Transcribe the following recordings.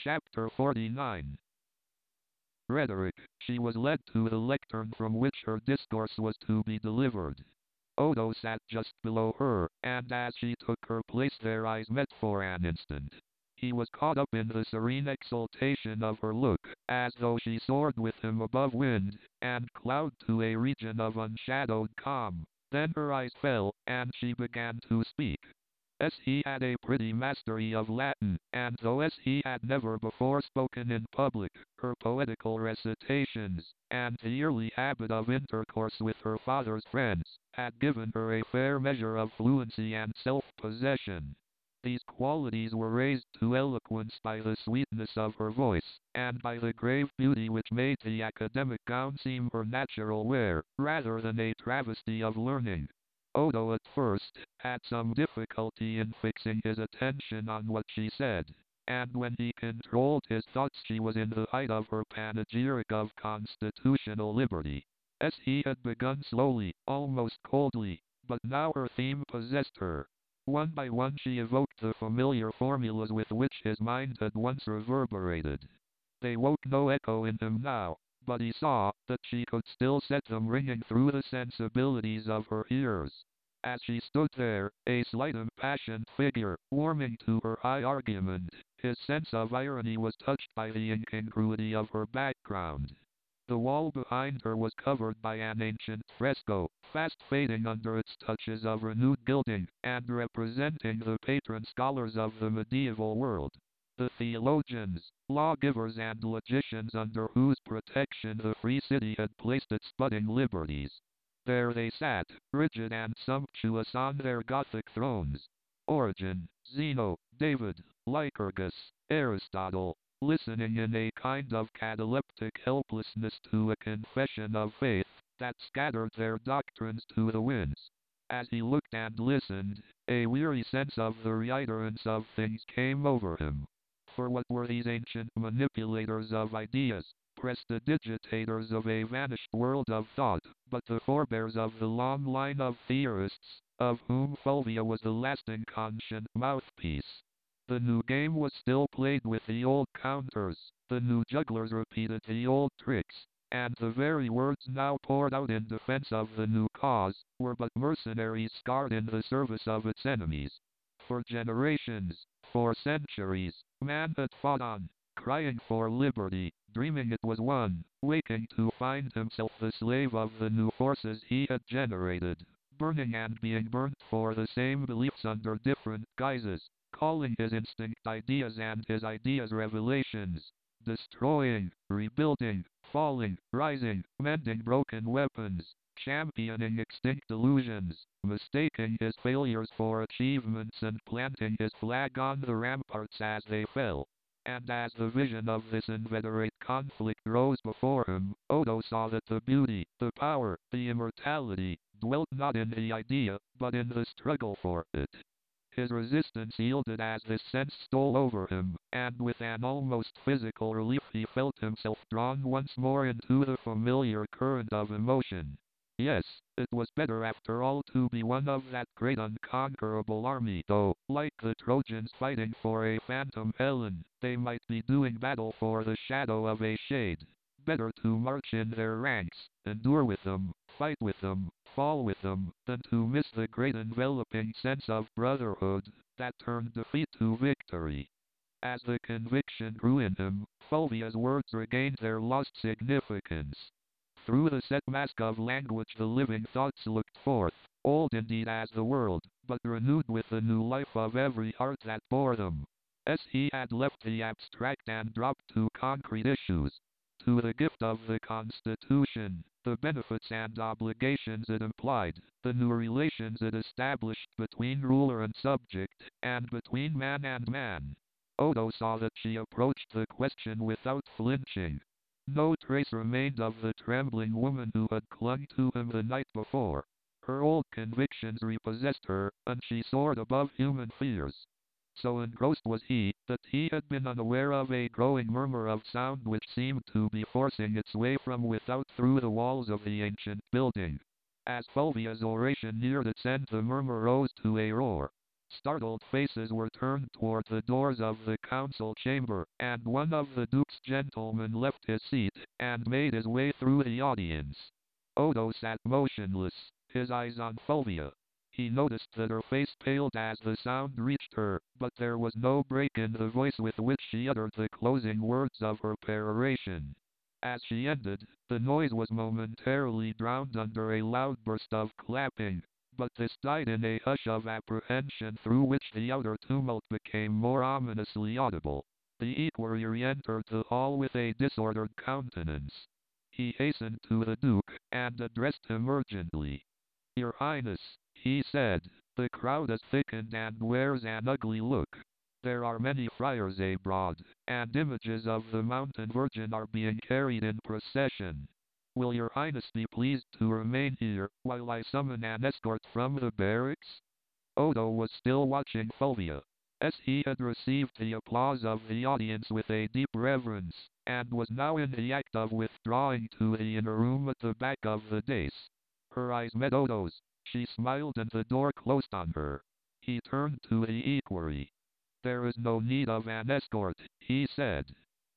Chapter 49. Rhetoric. She was led to the lectern from which her discourse was to be delivered. Odo sat just below her, and as she took her place their eyes met for an instant. He was caught up in the serene exaltation of her look, as though she soared with him above wind and cloud to a region of unshadowed calm. Then her eyes fell, and she began to speak. As he had a pretty mastery of Latin, and though as he had never before spoken in public, her poetical recitations, and the yearly habit of intercourse with her father's friends, had given her a fair measure of fluency and self-possession. These qualities were raised to eloquence by the sweetness of her voice, and by the grave beauty which made the academic gown seem her natural wear, rather than a travesty of learning. Odo at first had some difficulty in fixing his attention on what she said, and when he controlled his thoughts she was in the height of her panegyric of constitutional liberty. As he had begun slowly, almost coldly, but now her theme possessed her. One by one she evoked the familiar formulas with which his mind had once reverberated. They woke no echo in him now, but he saw that she could still set them ringing through the sensibilities of her ears. As she stood there, a slight impassioned figure, warming to her high argument, his sense of irony was touched by the incongruity of her background. The wall behind her was covered by an ancient fresco, fast fading under its touches of renewed gilding, and representing the patron scholars of the medieval world. The theologians, lawgivers and logicians under whose protection the free city had placed its budding liberties. There they sat, rigid and sumptuous on their Gothic thrones. Origen, Zeno, David, Lycurgus, Aristotle, listening in a kind of cataleptic helplessness to a confession of faith that scattered their doctrines to the winds. As he looked and listened, a weary sense of the reiterance of things came over him. For what were these ancient manipulators of ideas, prestidigitators of a vanished world of thought, but the forebears of the long line of theorists, of whom Fulvia was the lasting conscient mouthpiece? The new game was still played with the old counters, the new jugglers repeated the old tricks, and the very words now poured out in defense of the new cause, were but mercenaries scarred in the service of its enemies. For generations, for centuries, man had fought on, crying for liberty, dreaming it was won, waking to find himself the slave of the new forces he had generated, burning and being burnt for the same beliefs under different guises, calling his instinct ideas and his ideas revelations, destroying, rebuilding, falling, rising, mending broken weapons, championing extinct illusions, mistaking his failures for achievements and planting his flag on the ramparts as they fell. And as the vision of this inveterate conflict rose before him, Odo saw that the beauty, the power, the immortality, dwelt not in the idea, but in the struggle for it. His resistance yielded as this sense stole over him, and with an almost physical relief he felt himself drawn once more into the familiar current of emotion. Yes, it was better after all to be one of that great unconquerable army, though, like the Trojans fighting for a phantom Helen, they might be doing battle for the shadow of a shade. Better to march in their ranks, endure with them, fight with them, fall with them, than to miss the great enveloping sense of brotherhood that turned defeat to victory. As the conviction grew in him, Fulvia's words regained their lost significance. Through the set mask of language the living thoughts looked forth, old indeed as the world, but renewed with the new life of every heart that bore them. As he had left the abstract and dropped to concrete issues, to the gift of the Constitution, the benefits and obligations it implied, the new relations it established between ruler and subject, and between man and man. Odo saw that she approached the question without flinching. No trace remained of the trembling woman who had clung to him the night before. Her old convictions repossessed her, and she soared above human fears. So engrossed was he, that he had been unaware of a growing murmur of sound which seemed to be forcing its way from without through the walls of the ancient building. As Fulvia's oration neared its end the murmur rose to a roar. Startled faces were turned toward the doors of the council chamber, and one of the Duke's gentlemen left his seat and made his way through the audience. Odo sat motionless, his eyes on Fulvia. He noticed that her face paled as the sound reached her, but there was no break in the voice with which she uttered the closing words of her peroration. As she ended, the noise was momentarily drowned under a loud burst of clapping, but this died in a hush of apprehension through which the outer tumult became more ominously audible. The equerry re-entered the hall with a disordered countenance. He hastened to the Duke, and addressed him urgently. Your Highness, he said, the crowd has thickened and wears an ugly look. There are many friars abroad, and images of the Mountain Virgin are being carried in procession. Will your Highness be pleased to remain here, while I summon an escort from the barracks? Odo was still watching Fulvia, as he had received the applause of the audience with a deep reverence, and was now in the act of withdrawing to the inner room at the back of the dais. Her eyes met Odo's. She smiled and the door closed on her. He turned to the equerry. There is no need of an escort, he said.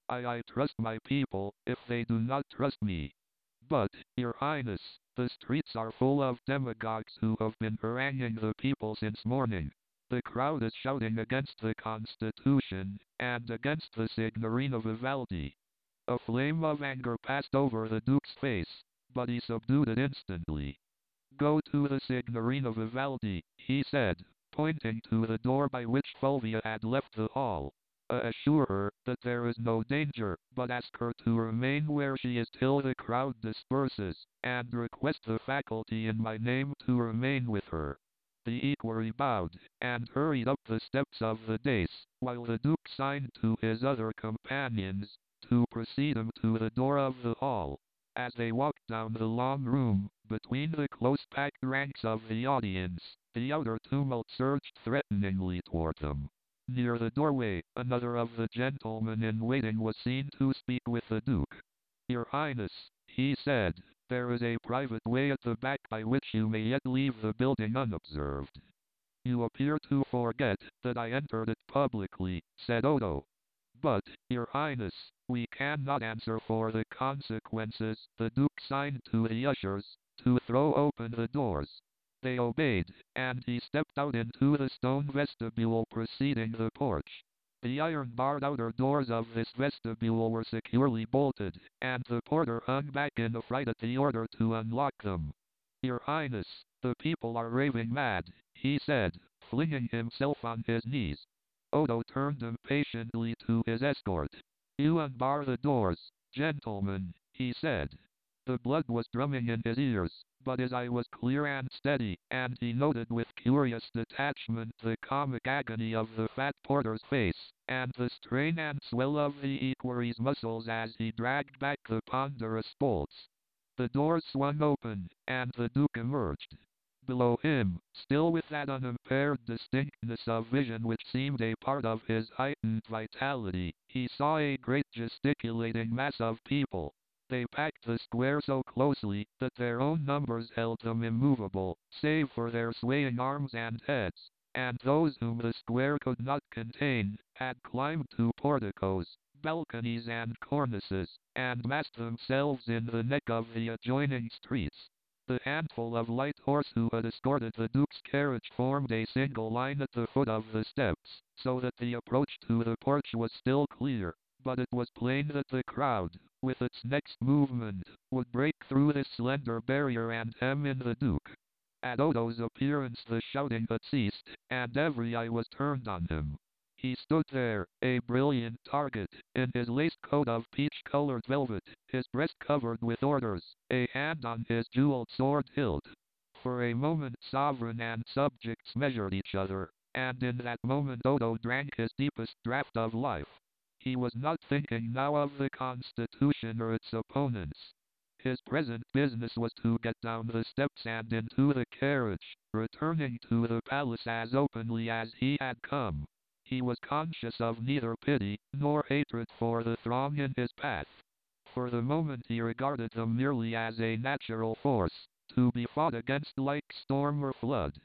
I trust my people, if they do not trust me. But, your Highness, the streets are full of demagogues who have been haranguing the people since morning. The crowd is shouting against the Constitution, and against the Signorina Vivaldi. A flame of anger passed over the Duke's face, but he subdued it instantly. Go to the Signorina Vivaldi, he said, pointing to the door by which Fulvia had left the hall. Assure her that there is no danger, but ask her to remain where she is till the crowd disperses, and request the faculty in my name to remain with her. The equerry bowed, and hurried up the steps of the dais, while the Duke signed to his other companions to precede him to the door of the hall. As they walked down the long room, between the close-packed ranks of the audience, the outer tumult surged threateningly toward them. Near the doorway, another of the gentlemen in waiting was seen to speak with the Duke. Your Highness, he said, there is a private way at the back by which you may yet leave the building unobserved. You appear to forget that I entered it publicly, said Odo. But, your Highness, we cannot answer for the consequences. The Duke signed to the ushers to throw open the doors. They obeyed, and he stepped out into the stone vestibule preceding the porch. The iron-barred outer doors of this vestibule were securely bolted, and the porter hung back in affright at the order to unlock them. Your Highness, the people are raving mad, he said, flinging himself on his knees. Odo turned impatiently to his escort. You unbar the doors, gentlemen, he said. The blood was drumming in his ears, but his eye was clear and steady, and he noted with curious detachment the comic agony of the fat porter's face, and the strain and swell of the equerry's muscles as he dragged back the ponderous bolts. The doors swung open, and the Duke emerged. Below him, still with that unimpaired distinctness of vision which seemed a part of his heightened vitality, he saw a great gesticulating mass of people. They packed the square so closely that their own numbers held them immovable, save for their swaying arms and heads, and those whom the square could not contain had climbed to porticos, balconies and cornices, and massed themselves in the neck of the adjoining streets. The handful of light horse who had escorted the Duke's carriage formed a single line at the foot of the steps, so that the approach to the porch was still clear, but it was plain that the crowd, with its next movement, would break through this slender barrier and hem in the Duke. At Odo's appearance the shouting had ceased, and every eye was turned on him. He stood there, a brilliant target, in his laced coat of peach-colored velvet, his breast covered with orders, a hand on his jeweled sword hilt. For a moment sovereign and subjects measured each other, and in that moment Odo drank his deepest draught of life. He was not thinking now of the Constitution or its opponents. His present business was to get down the steps and into the carriage, returning to the palace as openly as he had come. He was conscious of neither pity nor hatred for the throng in his path. For the moment he regarded them merely as a natural force, to be fought against like storm or flood.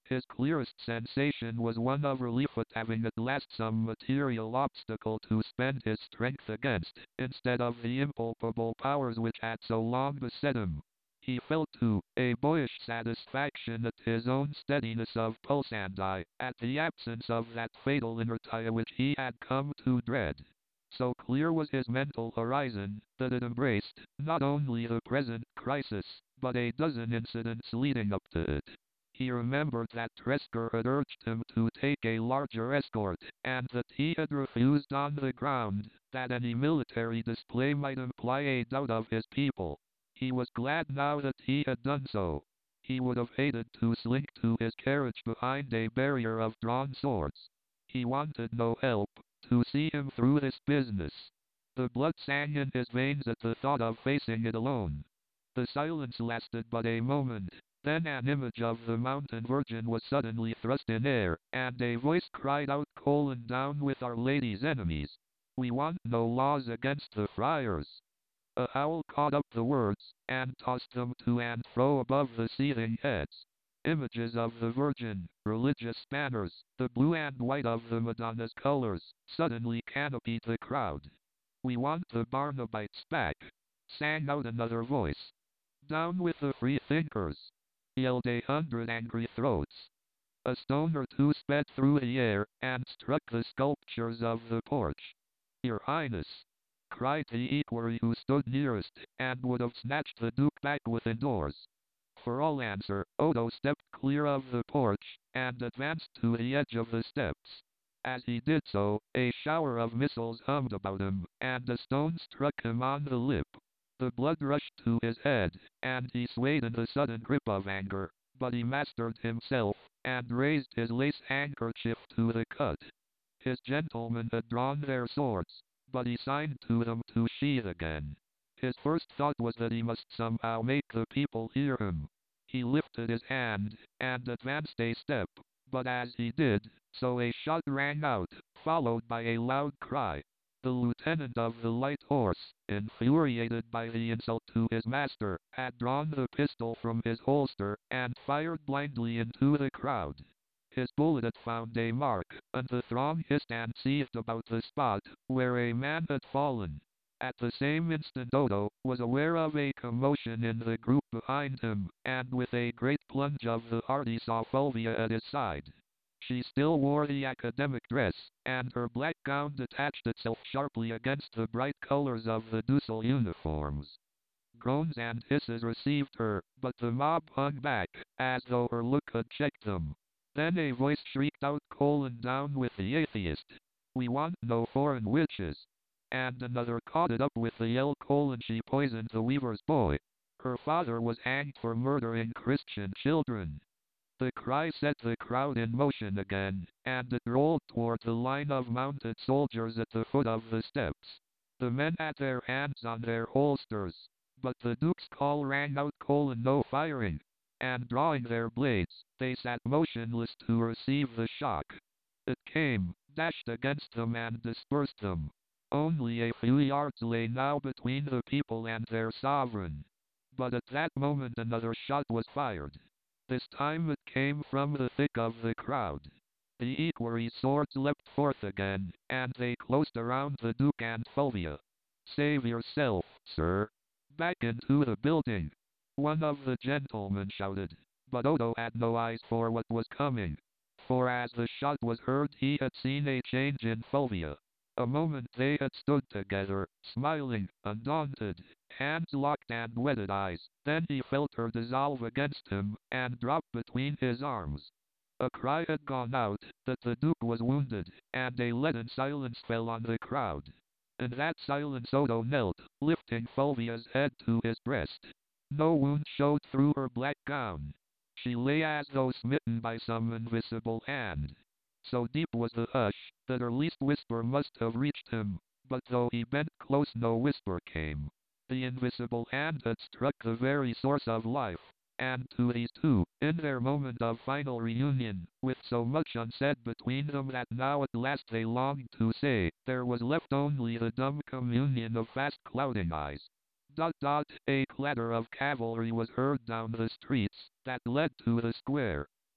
His clearest sensation was one of relief at having at last some material obstacle to spend his strength against, instead of the impalpable powers which had so long beset him. He felt, too, a boyish satisfaction at his own steadiness of pulse and eye, at the absence of that fatal inertia which he had come to dread. So clear was his mental horizon, that it embraced, not only the present crisis, but a dozen incidents leading up to it. He remembered that Tresker had urged him to take a larger escort, and that he had refused on the ground that any military display might imply a doubt of his people. He was glad now that he had done so. He would have hated to slink to his carriage behind a barrier of drawn swords. He wanted no help to see him through this business. The blood sang in his veins at the thought of facing it alone. The silence lasted but a moment. Then an image of the mountain virgin was suddenly thrust in air, and a voice cried out, "Down with Our Lady's enemies. We want no laws against the friars." A howl caught up the words, and tossed them to and fro above the seething heads. Images of the Virgin, religious banners, the blue and white of the Madonna's colors, suddenly canopied the crowd. "We want the Barnabites back," sang out another voice. "Down with the free thinkers," yelled 100 angry throats. A stone or two sped through the air, and struck the sculptures of the porch. "Your Highness!" cried the equerry who stood nearest, and would have snatched the Duke back within doors. For all answer, Odo stepped clear of the porch, and advanced to the edge of the steps. As he did so, a shower of missiles hummed about him, and a stone struck him on the lip. The blood rushed to his head, and he swayed in the sudden grip of anger, but he mastered himself, and raised his lace handkerchief to the cut. His gentlemen had drawn their swords, but he signed to them to sheathe again. His first thought was that he must somehow make the people hear him. He lifted his hand, and advanced a step, but as he did so a shot rang out, followed by a loud cry. The lieutenant of the light horse, infuriated by the insult to his master, had drawn the pistol from his holster, and fired blindly into the crowd. His bullet had found a mark, and the throng hissed and seethed about the spot where a man had fallen. At the same instant Odo was aware of a commotion in the group behind him, and with a great plunge of the heart he saw Fulvia at his side. She still wore the academic dress, and her black gown detached itself sharply against the bright colors of the Dussel uniforms. Groans and hisses received her, but the mob hung back, as though her look had checked them. Then a voice shrieked out, "Down with the atheist! We want no foreign witches!" And another caught it up with the yell, "She poisoned the weaver's boy! Her father was hanged for murdering Christian children!" The cry set the crowd in motion again, and it rolled toward the line of mounted soldiers at the foot of the steps. The men had their hands on their holsters, but the Duke's call rang out, "No firing!" And drawing their blades, they sat motionless to receive the shock. It came, dashed against them and dispersed them. Only a few yards lay now between the people and their sovereign. But at that moment another shot was fired. This time it came from the thick of the crowd. The equerry's swords leapt forth again, and they closed around the Duke and Fulvia. "Save yourself, sir! Back into the building!" one of the gentlemen shouted. But Odo had no eyes for what was coming. For as the shot was heard he had seen a change in Fulvia. A moment they had stood together, smiling, undaunted, hands locked and wedded eyes. Then he felt her dissolve against him, and drop between his arms. A cry had gone out, that the Duke was wounded, and a leaden silence fell on the crowd. In that silence Odo knelt, lifting Fulvia's head to his breast. No wound showed through her black gown. She lay as though smitten by some invisible hand. So deep was the hush, that her least whisper must have reached him, but though he bent close no whisper came. The invisible hand had struck the very source of life, and to these two, in their moment of final reunion, with so much unsaid between them that now at last they longed to say, there was left only the dumb communion of fast clouding eyes. A clatter of cavalry was heard down the streets that led to the square.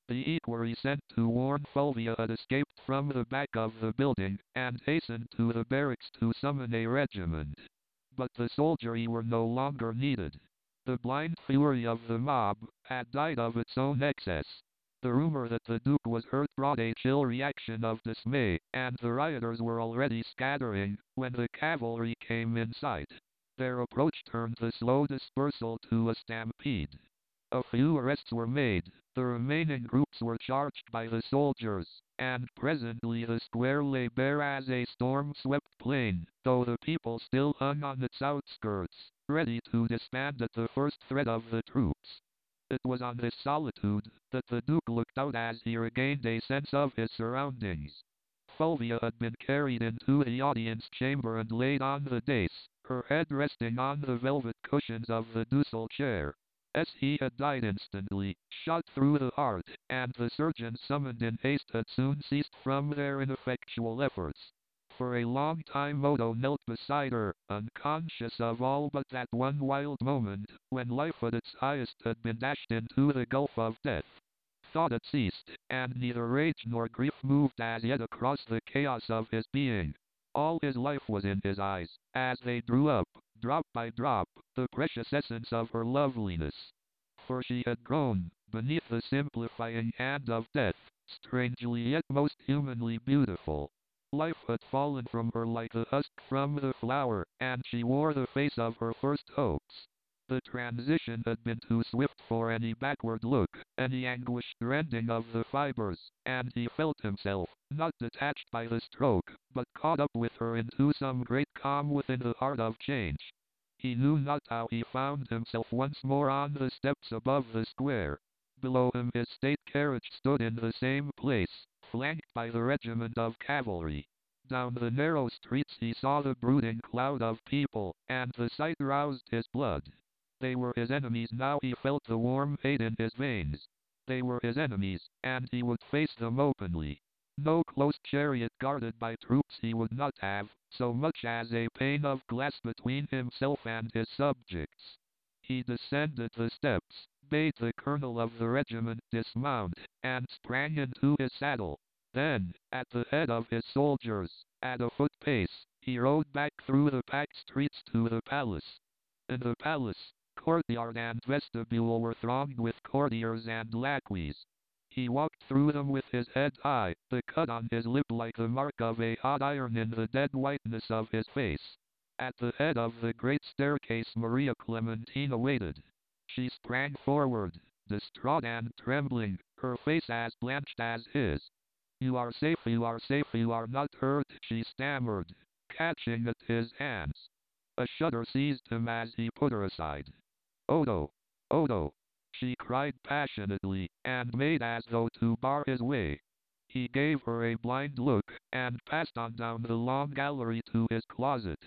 The equerry sent to warn Fulvia had escaped from the back of the building, and hastened to the barracks to summon a regiment. But the soldiery were no longer needed. The blind fury of the mob had died of its own excess. The rumor that the Duke was hurt brought a chill reaction of dismay, and the rioters were already scattering when the cavalry came in sight. Their approach turned the slow dispersal to a stampede. A few arrests were made, the remaining groups were charged by the soldiers, and presently the square lay bare as a storm-swept plain, though the people still hung on its outskirts, ready to disband at the first threat of the troops. It was on this solitude that the Duke looked out as he regained a sense of his surroundings. Fulvia had been carried into the audience chamber and laid on the dais, her head resting on the velvet cushions of the ducal chair. As he had died instantly, shot through the heart, and the surgeons summoned in haste had soon ceased from their ineffectual efforts. For a long time Odo knelt beside her, unconscious of all but that one wild moment, when life at its highest had been dashed into the gulf of death. Thought had ceased, and neither rage nor grief moved as yet across the chaos of his being. All his life was in his eyes, as they drew up, drop by drop, the precious essence of her loveliness. For she had grown, beneath the simplifying hand of death, strangely yet most humanly beautiful. Life had fallen from her like the husk from the flower, and she wore the face of her first hopes. The transition had been too swift for any backward look, any anguished rending of the fibers, and he felt himself, not detached by the stroke, but caught up with her into some great calm within the heart of change. He knew not how he found himself once more on the steps above the square. Below him his state carriage stood in the same place, flanked by the regiment of cavalry. Down the narrow streets he saw the brooding cloud of people, and the sight roused his blood. They were his enemies now, he felt the warm hate in his veins. They were his enemies, and he would face them openly. No close chariot guarded by troops he would not have, so much as a pane of glass between himself and his subjects. He descended the steps, bade the colonel of the regiment dismount, and sprang into his saddle. Then, at the head of his soldiers, at a foot pace, he rode back through the packed streets to the palace. In the palace, courtyard and vestibule were thronged with courtiers and lackeys. He walked through them with his head high, the cut on his lip like the mark of a hot iron in the dead whiteness of his face. At the head of the great staircase Maria Clementina waited. She sprang forward, distraught and trembling, her face as blanched as his. You are safe, you are safe, you are not hurt, she stammered, catching at his hands. A shudder seized him as he put her aside. Odo! Odo! She cried passionately, and made as though to bar his way. He gave her a blind look, and passed on down the long gallery to his closet.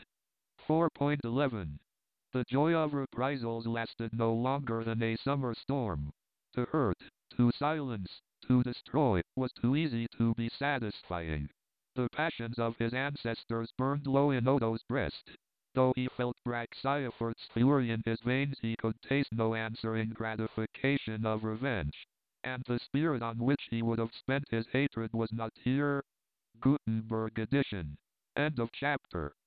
4.11. The joy of reprisals lasted no longer than a summer storm. To hurt, to silence, to destroy, was too easy to be satisfying. The passions of his ancestors burned low in Odo's breast. Though he felt Braxiafort's fury in his veins, he could taste no answering gratification of revenge. And the spirit on which he would have spent his hatred was not here. Gutenberg edition. End of chapter.